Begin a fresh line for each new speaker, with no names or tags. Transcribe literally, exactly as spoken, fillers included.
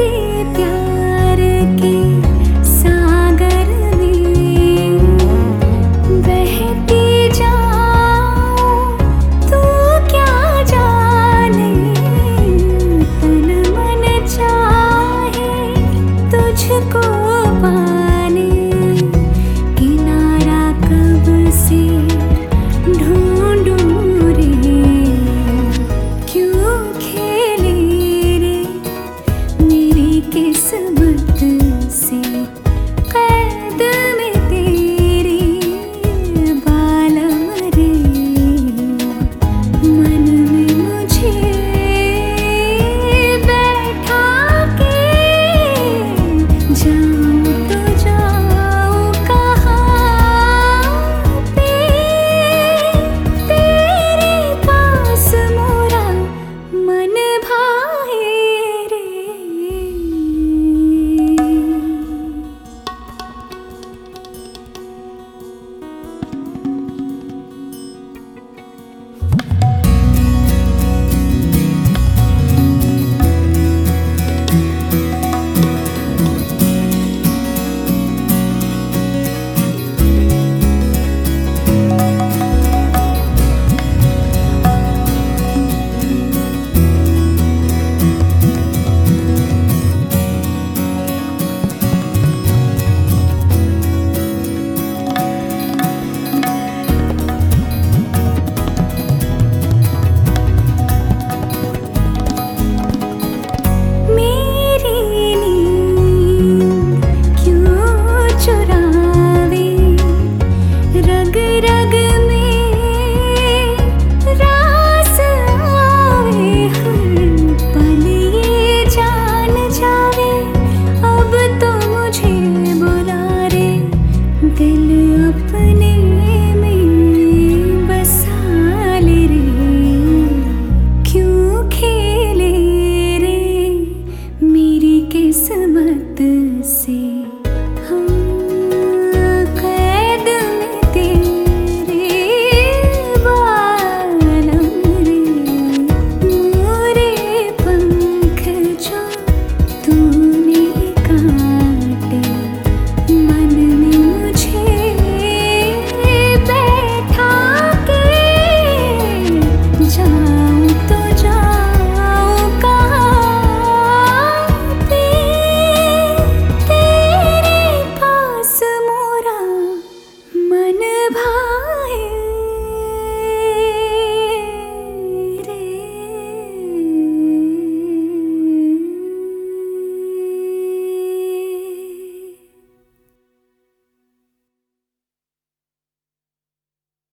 प्यार के सागर में बहती जाऊं, तू क्या जाने तन मन चाहे तुझको पाने। किनारा कब से ढूंढूं रे, क्यों खेले रे मेरी किस्मत से कैद में तेरी बालम रे। मन में मुझे बैठा के जाऊं तो जाऊं कहाँ पे, तेरे पास मोरा मन भाए रे। रग रग में रास आवे, हर पल ये जान जावे अब तो मुझे बुला रे। दिल अपने में बसा ले रे, क्यों खेले रे मेरी किस्मत से।